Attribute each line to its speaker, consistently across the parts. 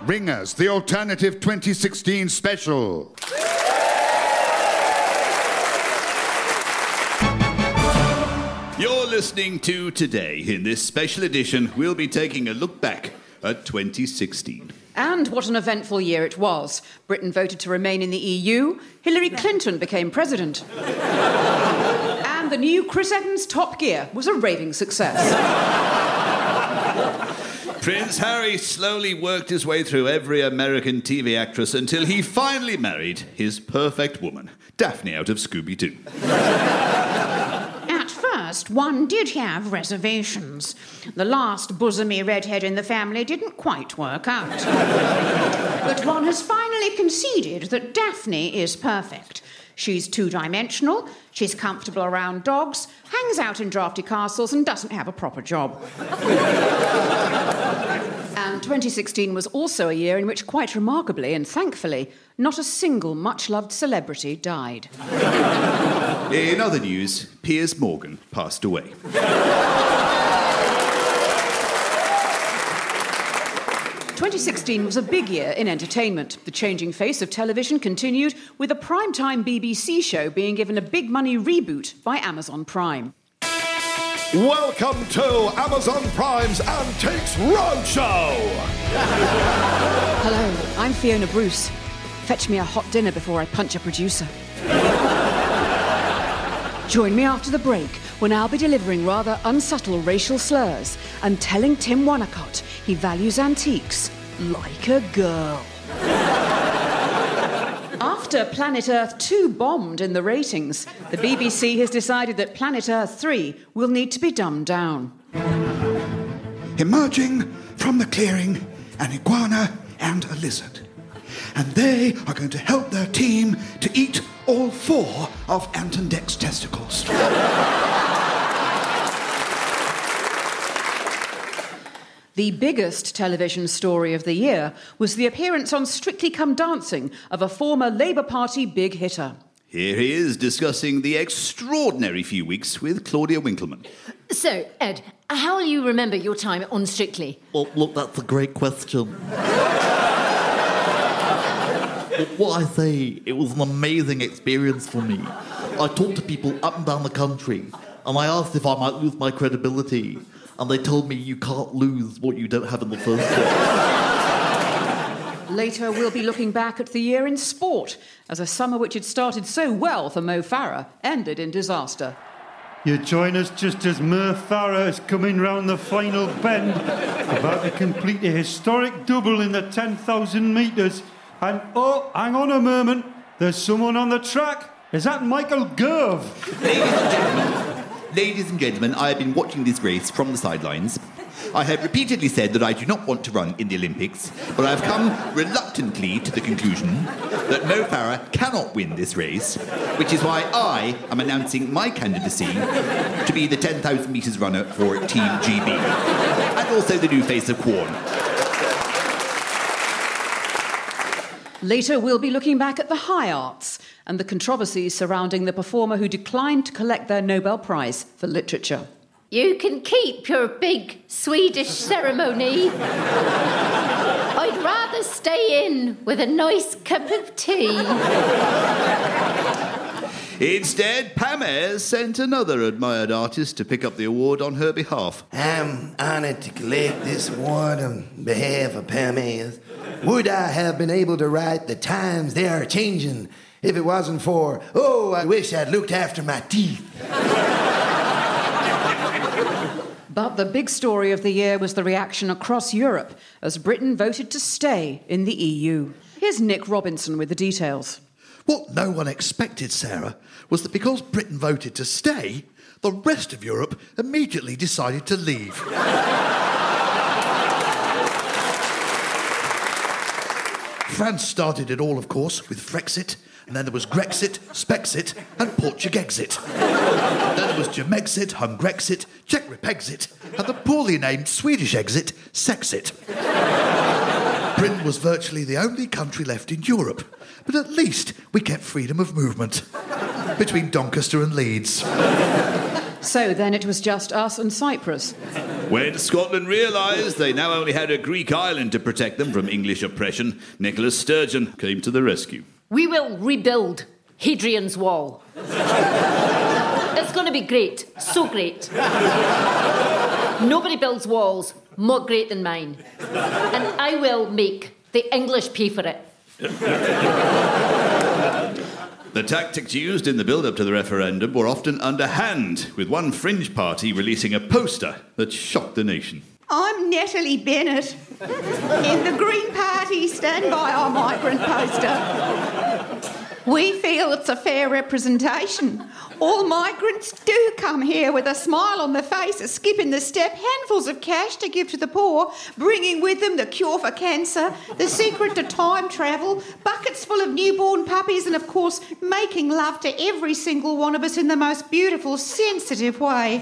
Speaker 1: Ringers, the Alternative 2016 special.
Speaker 2: You're listening to Today. In this special edition, we'll be taking a look back at 2016.
Speaker 3: And what an eventful year it was. Britain voted to remain in the EU. Hillary Clinton became president. And the new Chris Evans Top Gear was a raving success.
Speaker 2: Prince Harry slowly worked his way through every American TV actress until he finally married his perfect woman, Daphne out of Scooby-Doo.
Speaker 4: At first, one did have reservations. The last bosomy redhead in the family didn't quite work out. But one has finally conceded that Daphne is perfect. She's two-dimensional, she's comfortable around dogs, hangs out in drafty castles and doesn't have a proper job.
Speaker 3: And 2016 was also a year in which, quite remarkably and thankfully, not a single much-loved celebrity died.
Speaker 2: In other news, Piers Morgan passed away.
Speaker 3: 2016 was a big year in entertainment. The changing face of television continued, with a primetime BBC show being given a big money reboot by Amazon Prime.
Speaker 5: Welcome to Amazon Prime's Antiques Roadshow!
Speaker 3: Hello, I'm Fiona Bruce. Fetch me a hot dinner before I punch a producer. Join me after the break, when I'll be delivering rather unsubtle racial slurs and telling Tim Wonnacott he values antiques like a girl. After Planet Earth 2 bombed in the ratings, the BBC has decided that Planet Earth 3 will need to be dumbed down.
Speaker 1: Emerging from the clearing, an iguana and a lizard. And they are going to help their team to eat all 4 of Ant and Dec's testicles.
Speaker 3: The biggest television story of the year was the appearance on Strictly Come Dancing of a former Labour Party big hitter.
Speaker 2: Here he is discussing the extraordinary few weeks with Claudia Winkleman.
Speaker 6: So, Ed, how will you remember your time on Strictly?
Speaker 7: Well, look, that's a great question. What I say, it was an amazing experience for me. I talked to people up and down the country, and I asked if I might lose my credibility, and they told me you can't lose what you don't have in the first place.
Speaker 3: Later, we'll be looking back at the year in sport, as a summer which had started so well for Mo Farah ended in disaster.
Speaker 8: You join us just as Mo Farah is coming round the final bend, about to complete a historic double in the 10,000 metres. And, oh, hang on a moment, there's someone on the track. Is that Michael Gove?
Speaker 9: Ladies and gentlemen, I have been watching this race from the sidelines. I have repeatedly said that I do not want to run in the Olympics, but I have come reluctantly to the conclusion that Mo Farah cannot win this race, which is why I am announcing my candidacy to be the 10,000 metres runner for Team GB, and also the new face of Quorn.
Speaker 3: Later, we'll be looking back at the high arts and the controversies surrounding the performer who declined to collect their Nobel Prize for Literature.
Speaker 6: You can keep your big Swedish ceremony. I'd rather stay in with a nice cup of tea.
Speaker 2: Instead, Pam Ayres sent another admired artist to pick up the award on her behalf.
Speaker 10: I'm honoured to collect this award on behalf of Pam Ayres. Would I have been able to write "The times they are changing" if it wasn't for, oh, I wish I'd looked after my teeth.
Speaker 3: But the big story of the year was the reaction across Europe as Britain voted to stay in the EU. Here's Nick Robinson with the details.
Speaker 5: What no one expected, Sarah, was that because Britain voted to stay, the rest of Europe immediately decided to leave. France started it all, of course, with Frexit, and then there was Grexit, Spexit, and Portugexit. Then there was Gemexit, Hungrexit, Czech Repexit, and the poorly named Swedish exit, Sexit. Britain was virtually the only country left in Europe, but at least we kept freedom of movement between Doncaster and Leeds.
Speaker 3: So then it was just us and Cyprus.
Speaker 2: When Scotland realised they now only had a Greek island to protect them from English oppression, Nicholas Sturgeon came to the rescue.
Speaker 6: We will rebuild Hadrian's Wall. It's going to be great. So great. Nobody builds walls more great than mine. And I will make the English pay for it.
Speaker 2: The tactics used in the build-up to the referendum were often underhand, with one fringe party releasing a poster that shocked the nation.
Speaker 4: I'm Natalie Bennett. In the Green Party, stand by our migrant poster. We feel it's a fair representation. All migrants do come here with a smile on their faces, skipping the step, handfuls of cash to give to the poor, bringing with them the cure for cancer, the secret to time travel, buckets full of newborn puppies, and, of course, making love to every single one of us in the most beautiful, sensitive way.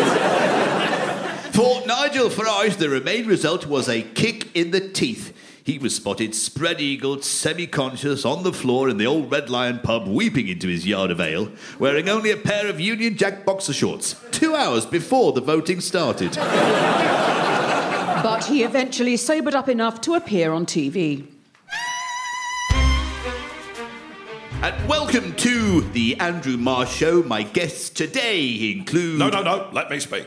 Speaker 2: For Nigel Farage, the Remain result was a kick in the teeth. He was spotted spread-eagled, semi-conscious, on the floor in the old Red Lion pub, weeping into his yard of ale, wearing only a pair of Union Jack boxer shorts, 2 hours before the voting started.
Speaker 3: But he eventually sobered up enough to appear on TV.
Speaker 2: And welcome to the Andrew Marr Show. My guests today include...
Speaker 11: No, let me speak.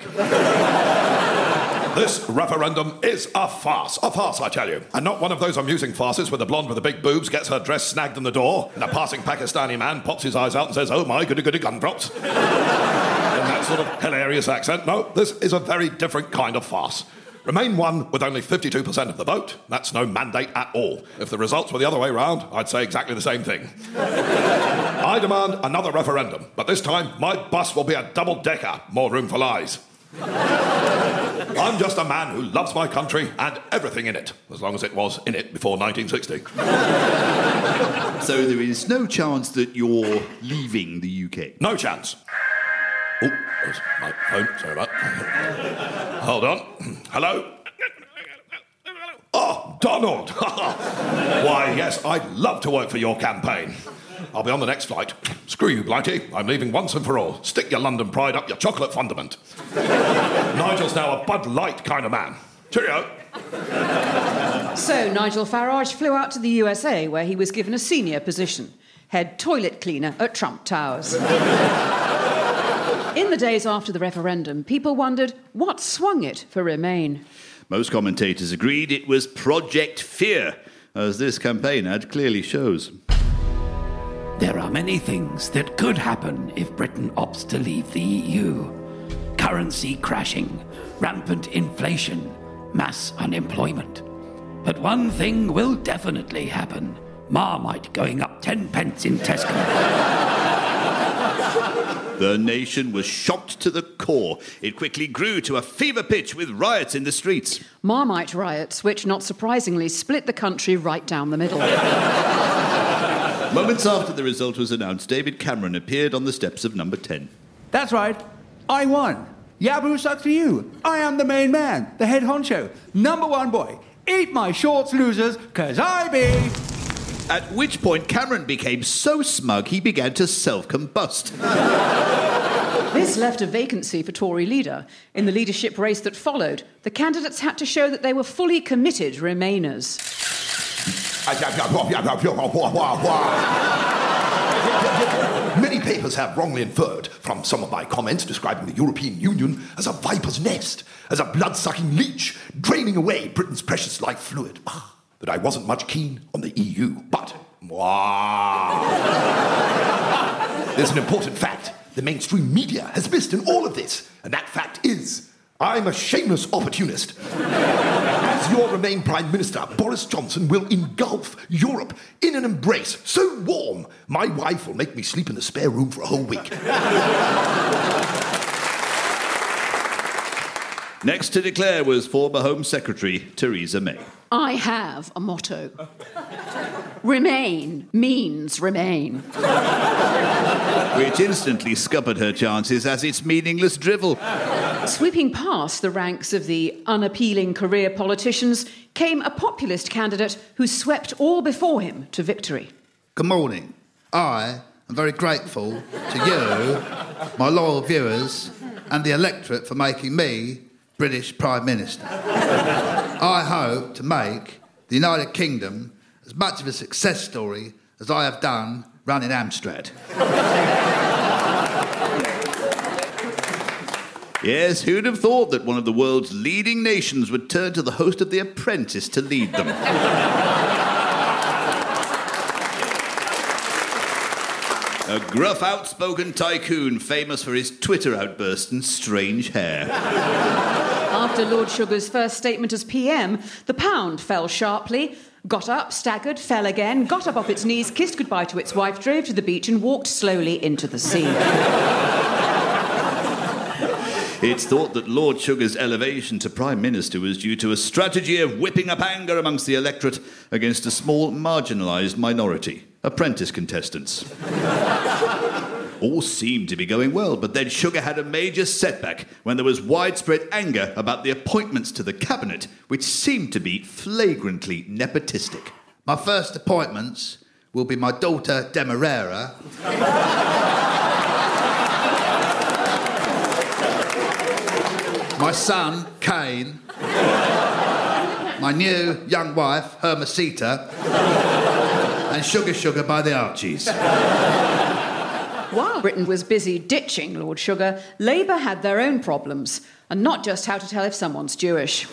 Speaker 11: This referendum is a farce, I tell you. And not one of those amusing farces where the blonde with the big boobs gets her dress snagged in the door and a passing Pakistani man pops his eyes out and says, "Oh my, goody gumdrops." In that sort of hilarious accent. No, this is a very different kind of farce. Remain won with only 52% of the vote. That's no mandate at all. If the results were the other way round, I'd say exactly the same thing. I demand another referendum, but this time my bus will be a double-decker, more room for lies. I'm just a man who loves my country and everything in it, as long as it was in it before 1960.
Speaker 2: So there is no chance that you're leaving the UK?
Speaker 11: No chance. Oh, there's my phone. Sorry about that. Hold on. Hello? Oh, Donald. Why, yes, I'd love to work for your campaign. I'll be on the next flight. Screw you, Blighty. I'm leaving once and for all. Stick your London pride up your chocolate fundament. Nigel's now a Bud Light kind of man. Cheerio.
Speaker 3: So Nigel Farage flew out to the USA, where he was given a senior position, head toilet cleaner at Trump Towers. In the days after the referendum, people wondered what swung it for Remain.
Speaker 2: Most commentators agreed it was Project Fear, as this campaign ad clearly shows.
Speaker 12: There are many things that could happen if Britain opts to leave the EU. Currency crashing, rampant inflation, mass unemployment. But one thing will definitely happen. Marmite going up 10 pence in Tesco.
Speaker 2: The nation was shocked to the core. It quickly grew to a fever pitch with riots in the streets.
Speaker 3: Marmite riots, which, not surprisingly, split the country right down the middle.
Speaker 2: Moments after the result was announced, David Cameron appeared on the steps of Number 10.
Speaker 13: That's right. I won. Yaboo sucks for you. I am the main man, the head honcho, number one boy. Eat my shorts, losers, 'cause I be...
Speaker 2: At which point Cameron became so smug he began to self-combust.
Speaker 3: This left a vacancy for Tory leader. In the leadership race that followed, the candidates had to show that they were fully committed Remainers.
Speaker 5: Many papers have wrongly inferred from some of my comments describing the European Union as a viper's nest, as a blood-sucking leech, draining away Britain's precious life fluid. That I wasn't much keen on the EU, but... There's an important fact. The mainstream media has missed in all of this, and that fact is... I'm a shameless opportunist. As your Remain Prime Minister, Boris Johnson will engulf Europe in an embrace so warm, my wife will make me sleep in the spare room for a whole week.
Speaker 2: Next to declare was former Home Secretary Theresa May.
Speaker 3: I have a motto. Remain means remain.
Speaker 2: Which instantly scuppered her chances as its meaningless drivel.
Speaker 3: Sweeping past the ranks of the unappealing career politicians came a populist candidate who swept all before him to victory.
Speaker 1: Good morning. I am very grateful to you, my loyal viewers, and the electorate for making me
Speaker 5: British Prime Minister. I hope to make the United Kingdom as much of a success story as I have done running Amstrad.
Speaker 2: Yes, who'd have thought that one of the world's leading nations would turn to the host of The Apprentice to lead them? A gruff, outspoken tycoon famous for his Twitter outbursts and strange hair.
Speaker 3: After Lord Sugar's first statement as PM, the pound fell sharply, got up, staggered, fell again, got up off its knees, kissed goodbye to its wife, drove to the beach and walked slowly into the sea.
Speaker 2: It's thought that Lord Sugar's elevation to Prime Minister was due to a strategy of whipping up anger amongst the electorate against a small, marginalised minority, apprentice contestants. All seemed to be going well, but then Sugar had a major setback when there was widespread anger about the appointments to the cabinet, which seemed to be flagrantly nepotistic.
Speaker 5: My first appointments will be my daughter, Demerara, my son, Cain, my new young wife, Hermesita, and Sugar by the Archies.
Speaker 3: While Britain was busy ditching Lord Sugar, Labour had their own problems, and not just how to tell if someone's Jewish.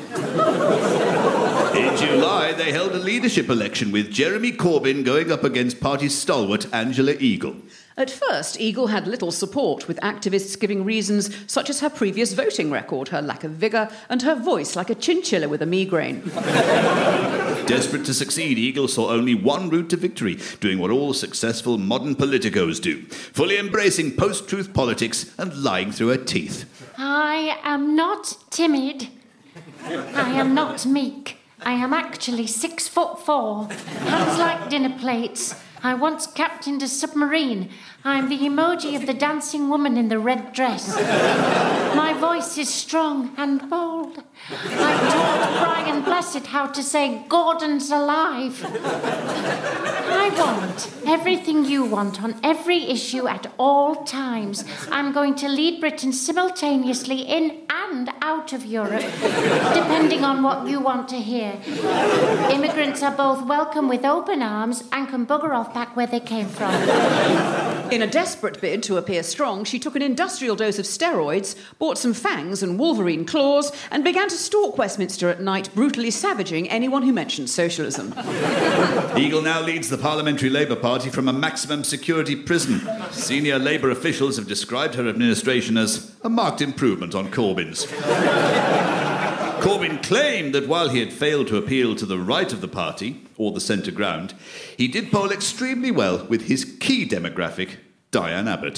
Speaker 2: In July, they held a leadership election with Jeremy Corbyn going up against party stalwart Angela Eagle.
Speaker 3: At first, Eagle had little support, with activists giving reasons such as her previous voting record, her lack of vigour, and her voice like a chinchilla with a migraine.
Speaker 2: Desperate to succeed, Eagle saw only one route to victory, doing what all successful modern politicos do, fully embracing post-truth politics and lying through her teeth.
Speaker 6: I am not timid. I am not meek. I am actually 6'4", hands like dinner plates. I once captained a submarine. I'm the emoji of the dancing woman in the red dress. My voice is strong and bold. I taught Brian Blessed how to say Gordon's alive. I want everything you want on every issue at all times. I'm going to lead Britain simultaneously in and out of Europe, depending on what you want to hear. Immigrants are both welcome with open arms and can bugger off back where they came from.
Speaker 3: In a desperate bid to appear strong, she took an industrial dose of steroids, bought some fangs and wolverine claws, and began to stalk Westminster at night, brutally savaging anyone who mentioned socialism.
Speaker 2: Eagle now leads the Parliamentary Labour Party from a maximum security prison. Senior Labour officials have described her administration as a marked improvement on Corbyn's. Corbyn claimed that while he had failed to appeal to the right of the party, or the centre ground, he did poll extremely well with his key demographic, Diane Abbott.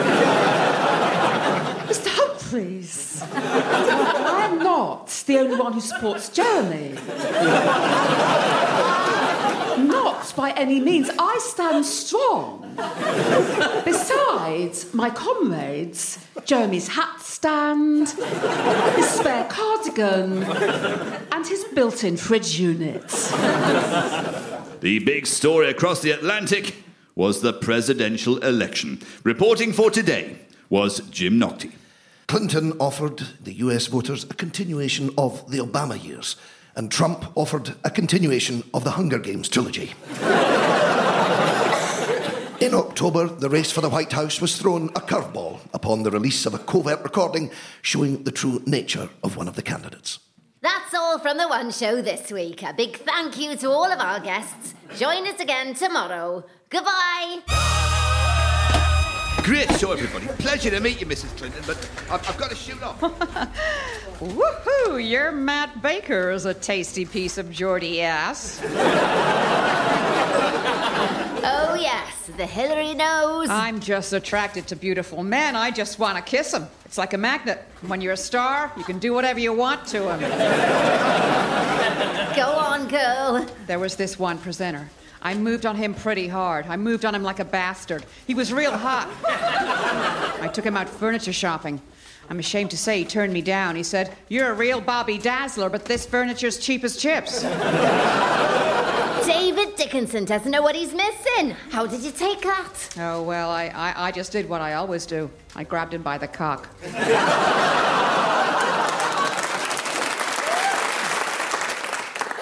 Speaker 3: Mr. Humphreys, I am not the only one who supports Jeremy. Not by any means. I stand strong. Besides, my comrades, Jeremy's hat stand, his spare cardigan, and his built-in fridge unit.
Speaker 2: The big story across the Atlantic was the presidential election. Reporting for today was Jim Naughtie.
Speaker 10: Clinton offered the US voters a continuation of the Obama years, and Trump offered a continuation of the Hunger Games trilogy. In October, the race for the White House was thrown a curveball upon the release of a covert recording showing the true nature of one of the candidates.
Speaker 14: That's all from The One Show this week. A big thank you to all of our guests. Join us again tomorrow. Goodbye.
Speaker 2: Great show, everybody. Pleasure to meet you, Mrs. Clinton, but I've got to shoot off.
Speaker 3: Woohoo! Your Matt Baker is a tasty piece of Geordie ass.
Speaker 14: Oh, yes, the Hillary knows.
Speaker 3: I'm just attracted to beautiful men. I just want to kiss them. It's like a magnet. When you're a star, you can do whatever you want to them.
Speaker 14: Go on, girl.
Speaker 3: There was this one presenter. I moved on him pretty hard. I moved on him like a bastard. He was real hot. I took him out furniture shopping. I'm ashamed to say he turned me down. He said, "You're a real Bobby Dazzler, but this furniture's cheap as chips."
Speaker 14: David Dickinson doesn't know what he's missing. How did you take that?
Speaker 3: Oh, well, I just did what I always do. I grabbed him by the cock.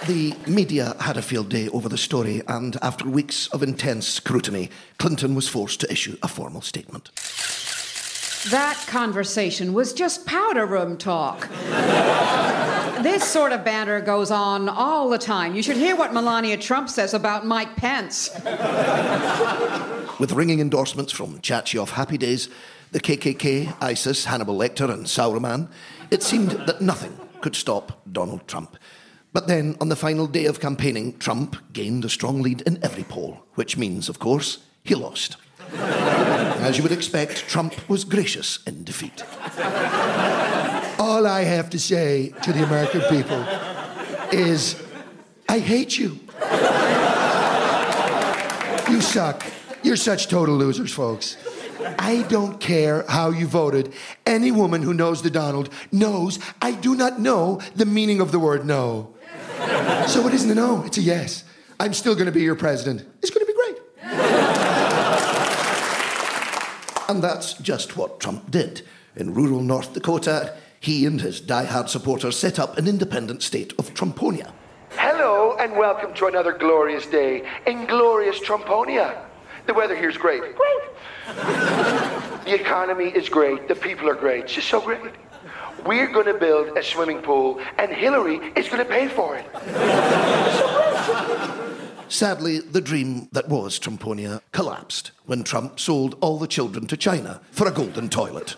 Speaker 10: The media had a field day over the story, and after weeks of intense scrutiny, Clinton was forced to issue a formal statement.
Speaker 3: That conversation was just powder room talk. This sort of banter goes on all the time. You should hear what Melania Trump says about Mike Pence.
Speaker 10: With ringing endorsements from Chachi Happy Days, the KKK, ISIS, Hannibal Lecter and Sauron, it seemed that nothing could stop Donald Trump. But then, on the final day of campaigning, Trump gained a strong lead in every poll, which means, of course, he lost. As you would expect, Trump was gracious in defeat. All I have to say to the American people is, I hate you. You suck. You're such total losers, folks. I don't care how you voted. Any woman who knows the Donald knows I do not know the meaning of the word no. So it isn't a no, it's a yes. I'm still going to be your president. It's going to be great. And that's just what Trump did. In rural North Dakota, he and his die-hard supporters set up an independent state of Trumponia.
Speaker 15: Hello, and welcome to another glorious day in glorious Trumponia. The weather here's great. Great. The economy is great. The people are great. It's just so great. We're going to build a swimming pool, and Hillary is going to pay for it.
Speaker 10: Sadly, the dream that was Trumponia collapsed when Trump sold all the children to China for a golden toilet.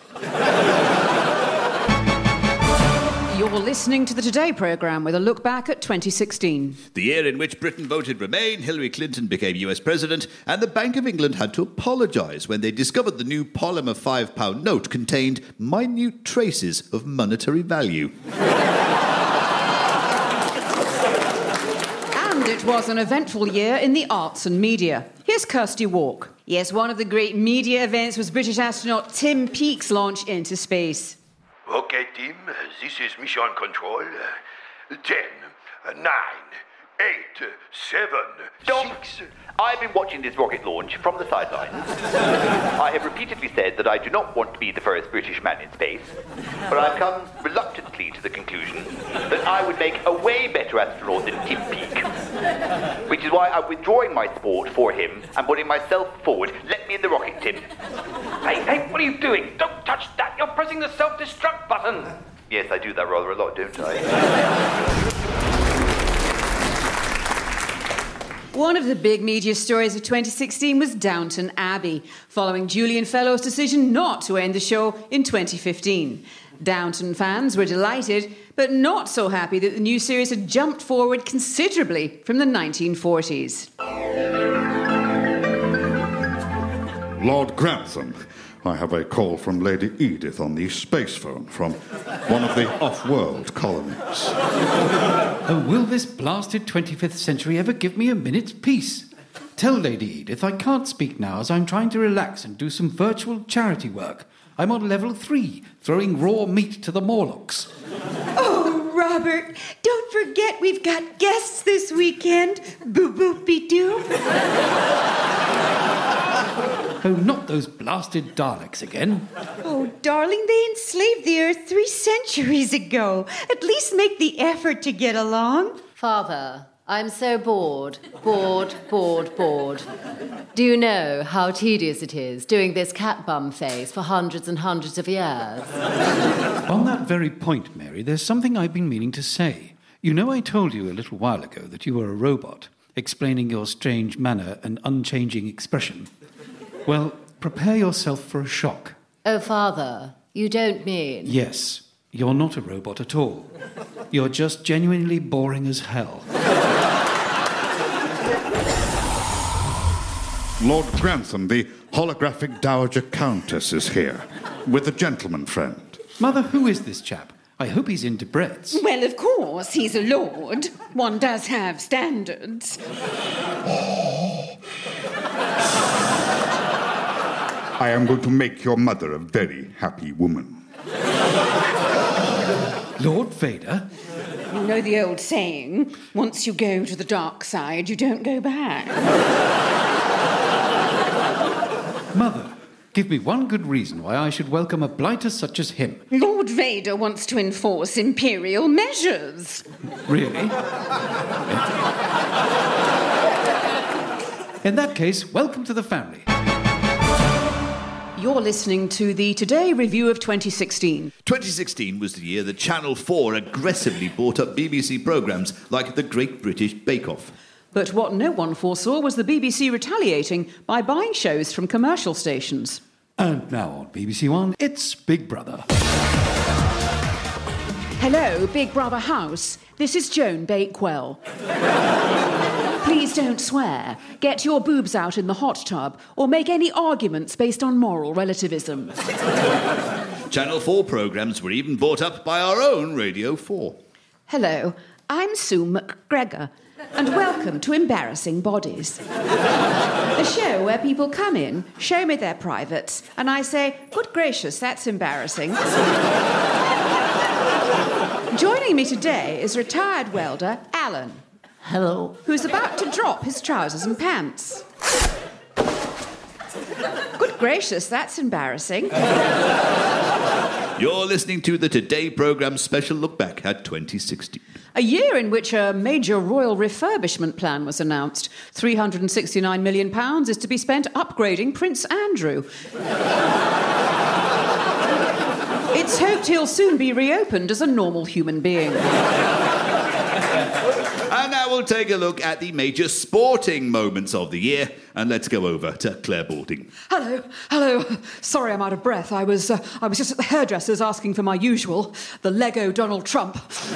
Speaker 3: You're listening to the Today programme with a look back at 2016.
Speaker 2: The year in which Britain voted Remain, Hillary Clinton became US President, and the Bank of England had to apologise when they discovered the new polymer £5 note contained minute traces of monetary value.
Speaker 3: And it was an eventful year in the arts and media. Here's Kirsty Walk. Yes, one of the great media events was British astronaut Tim Peake's launch into space.
Speaker 15: Okay, team, this is Mission Control. 10, 9, 8, 7,
Speaker 9: Stop.
Speaker 15: 6...
Speaker 9: I've been watching this rocket launch from the sidelines. I have repeatedly said that I do not want to be the first British man in space, but I've come reluctantly to the conclusion that I would make a way better astronaut than Tim Peake. Which is why I'm withdrawing my support for him and putting myself forward. Let me in the rocket, Tim.
Speaker 16: Hey, what are you doing? Don't touch that! You're pressing the self-destruct button!
Speaker 9: Yes, I do that rather a lot, don't I?
Speaker 3: One of the big media stories of 2016 was Downton Abbey, following Julian Fellowes' decision not to end the show in 2015. Downton fans were delighted, but not so happy that the new series had jumped forward considerably from the 1940s.
Speaker 17: Lord Grantham, I have a call from Lady Edith on the space phone from one of the off-world colonies.
Speaker 12: Oh, will this blasted 25th century ever give me a minute's peace? Tell Lady Edith I can't speak now as I'm trying to relax and do some virtual charity work. I'm on level 3, throwing raw meat to the Morlocks.
Speaker 4: Oh, Robert, don't forget we've got guests this weekend. Boo-boop-be-doo.
Speaker 12: Oh, not those blasted Daleks again.
Speaker 4: Oh, darling, they enslaved the Earth 3 centuries ago. At least make the effort to get along.
Speaker 14: Father, I'm so bored. Bored. Do you know how tedious it is doing this cat bum face for hundreds and hundreds of years?
Speaker 12: On that very point, Mary, there's something I've been meaning to say. You know I told you a little while ago that you were a robot, explaining your strange manner and unchanging expression. Well, prepare yourself for a shock.
Speaker 14: Oh, Father, you don't mean...
Speaker 12: Yes, you're not a robot at all. You're just genuinely boring as hell.
Speaker 17: Lord Grantham, the holographic Dowager Countess, is here, with a gentleman friend.
Speaker 12: Mother, who is this chap? I hope he's into breads.
Speaker 4: Well, of course, he's a lord. One does have standards.
Speaker 17: I am going to make your mother a very happy woman.
Speaker 12: Lord Vader?
Speaker 4: You know the old saying, once you go to the dark side, you don't go back.
Speaker 12: Mother,
Speaker 8: Give me one good reason why I should welcome a blighter such as him.
Speaker 4: Lord Vader wants to enforce imperial measures.
Speaker 8: Really? In that case, welcome to the family.
Speaker 3: You're listening to the Today Review of 2016.
Speaker 2: 2016 was the year that Channel 4 aggressively bought up BBC programmes like The Great British Bake Off.
Speaker 3: But what no one foresaw was the BBC retaliating by buying shows from commercial stations.
Speaker 8: And now on BBC One, it's Big Brother.
Speaker 4: Hello, Big Brother House. This is Joan Bakewell. Please don't swear. Get your boobs out in the hot tub or make any arguments based on moral relativism.
Speaker 2: Channel 4 programmes were even bought up by our own Radio 4.
Speaker 4: Hello, I'm Sue McGregor, and welcome to Embarrassing Bodies. The show where people come in, show me their privates, and I say, good gracious, that's embarrassing. Joining me today is retired welder Alan.
Speaker 18: Hello.
Speaker 4: Who's about to drop his trousers and pants. Good gracious, that's embarrassing.
Speaker 2: You're listening to the Today programme's special look back at 2016.
Speaker 3: A year in which a major royal refurbishment plan was announced. £369 million is to be spent upgrading Prince Andrew. It's hoped he'll soon be reopened as a normal human being.
Speaker 2: And now we'll take a look at the major sporting moments of the year, and let's go over to Claire Balding.
Speaker 3: Hello. Sorry I'm out of breath. I was just at the hairdresser's asking for my usual, the Lego Donald Trump.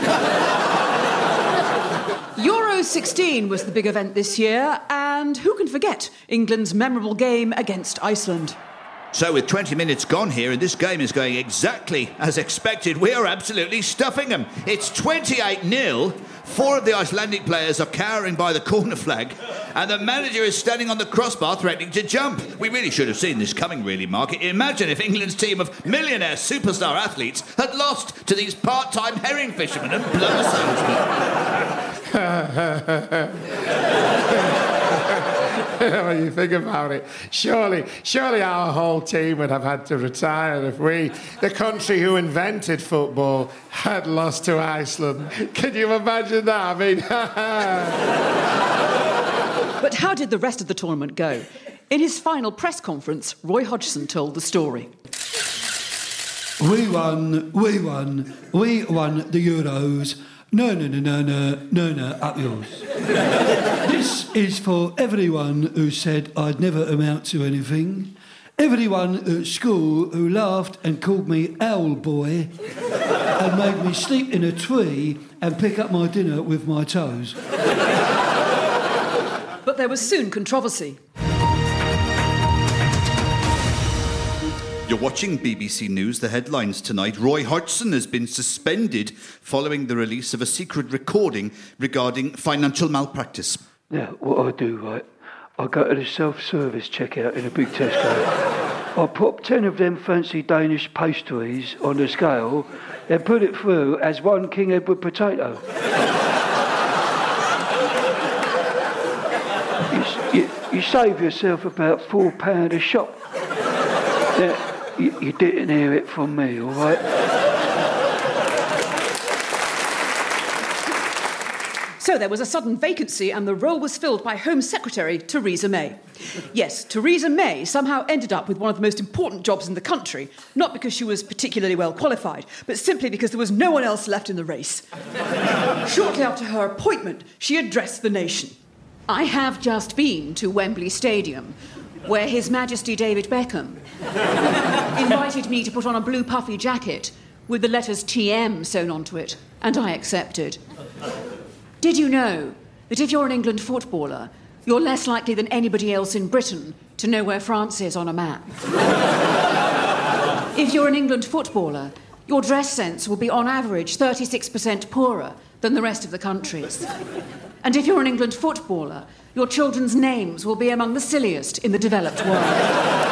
Speaker 3: Euro 16 was the big event this year, and who can forget England's memorable game against Iceland?
Speaker 2: So with 20 minutes gone here, and this game is going exactly as expected, we are absolutely stuffing them. It's 28-0. 4 of the Icelandic players are cowering by the corner flag, and the manager is standing on the crossbar threatening to jump. We really should have seen this coming, really, Mark. Imagine if England's team of millionaire superstar athletes had lost to these part-time herring fishermen and blubber salesmen.
Speaker 19: When you think about it, surely our whole team would have had to retire if we, the country who invented football, had lost to Iceland. Can you imagine that? I mean,
Speaker 3: But how did the rest of the tournament go? In his final press conference, Roy Hodgson told the story.
Speaker 20: We won the Euros. No, up yours. This is for everyone who said I'd never amount to anything. Everyone at school who laughed and called me Owl Boy and made me sleep in a tree and pick up my dinner with my toes.
Speaker 3: But there was soon controversy.
Speaker 2: You're watching BBC News, the headlines tonight. Roy Hodgson has been suspended following the release of a secret recording regarding financial malpractice.
Speaker 21: Now, what I do, right, I go to the self-service checkout in a big Tesco. I pop 10 of them fancy Danish pastries on the scale and put it through as 1 King Edward potato. You save yourself about £4 a shop. Now, you didn't hear it from me, all right?
Speaker 3: So there was a sudden vacancy and the role was filled by Home Secretary Theresa May. Yes, Theresa May somehow ended up with one of the most important jobs in the country, not because she was particularly well qualified, but simply because there was no one else left in the race. Shortly after her appointment, she addressed the nation. I have just been to Wembley Stadium, where His Majesty David Beckham invited me to put on a blue puffy jacket with the letters TM sewn onto it, and I accepted. Did you know that if you're an England footballer, you're less likely than anybody else in Britain to know where France is on a map? If you're an England footballer, your dress sense will be on average 36% poorer than the rest of the country's. And if you're an England footballer, your children's names will be among the silliest in the developed world.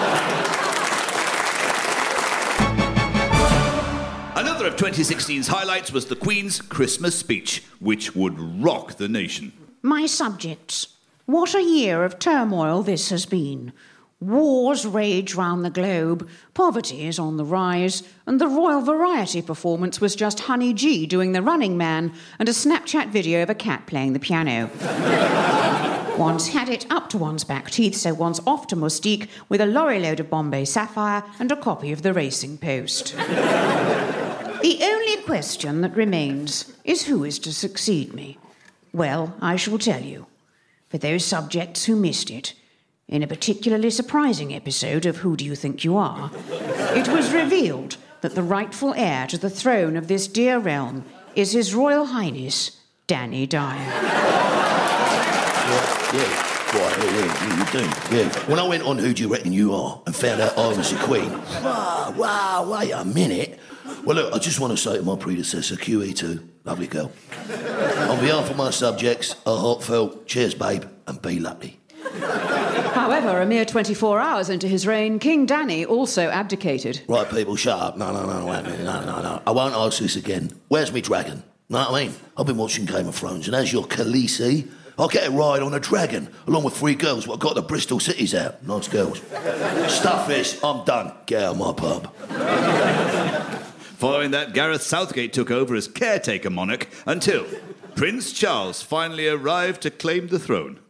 Speaker 2: Another of 2016's highlights was the Queen's Christmas speech, which would rock the nation.
Speaker 4: My subjects, what a year of turmoil this has been. Wars rage round the globe, poverty is on the rise, and the Royal Variety performance was just Honey G doing the Running Man and a Snapchat video of a cat playing the piano. One's had it up to one's back teeth, so one's off to Mustique with a lorry load of Bombay Sapphire and a copy of the Racing Post. The only question that remains is who is to succeed me. Well, I shall tell you. For those subjects who missed it, in a particularly surprising episode of Who Do You Think You Are, it was revealed that the rightful heir to the throne of this dear realm is His Royal Highness, Danny Dyer.
Speaker 10: Yeah, you do. Yeah. When I went on Who Do You Reckon You Are and found out I was the Queen, wow, wait a minute. Well, look, I just want to say to my predecessor, QE2, lovely girl, on behalf of my subjects, a heartfelt cheers, babe, and be lucky.
Speaker 3: However, a mere 24 hours into his reign, King Danny also abdicated.
Speaker 10: Right, people, shut up. No. Wait a minute. No. I won't ask this again. Where's me dragon? Know what I mean? I've been watching Game of Thrones, and as your Khaleesi, I'll get a ride on a dragon, along with 3 girls what got the Bristol cities out. Nice girls. Stuff this. I'm done. Get out of my pub.
Speaker 2: Following that, Gareth Southgate took over as caretaker monarch until Prince Charles finally arrived to claim the throne.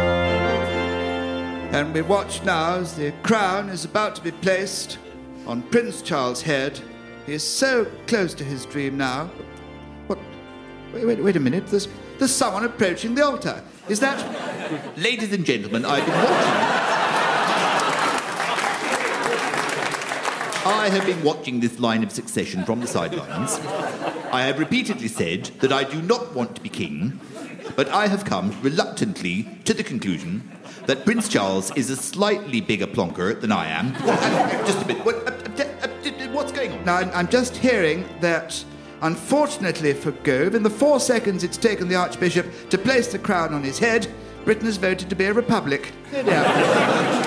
Speaker 1: And we watch now as the crown is about to be placed on Prince Charles' head. He is so close to his dream now. What? Wait a minute. There's someone approaching the altar. Is that...
Speaker 9: Ladies and gentlemen, I've been watching... I have been watching this line of succession from the sidelines. I have repeatedly said that I do not want to be king, but I have come reluctantly to the conclusion that Prince Charles is a slightly bigger plonker than I am. Just a bit. What's going on?
Speaker 1: Now, I'm just hearing that, unfortunately for Gove, in the 4 seconds it's taken the Archbishop to place the crown on his head, Britain has voted to be a republic. There we are.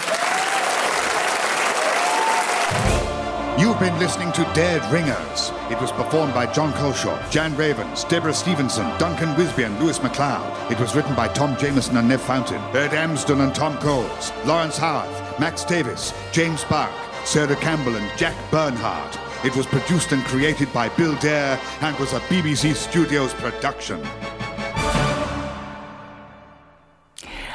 Speaker 17: You've been listening to Dead Ringers. It was performed by John Culshaw, Jan Ravens, Deborah Stevenson, Duncan Wisby and Lewis MacLeod. It was written by Tom Jameson and Nev Fountain, Bert Amsden and Tom Coles, Lawrence Howarth, Max Davis, James Park, Sarah Campbell and Jack Bernhardt. It was produced and created by Bill Dare and was a BBC Studios production.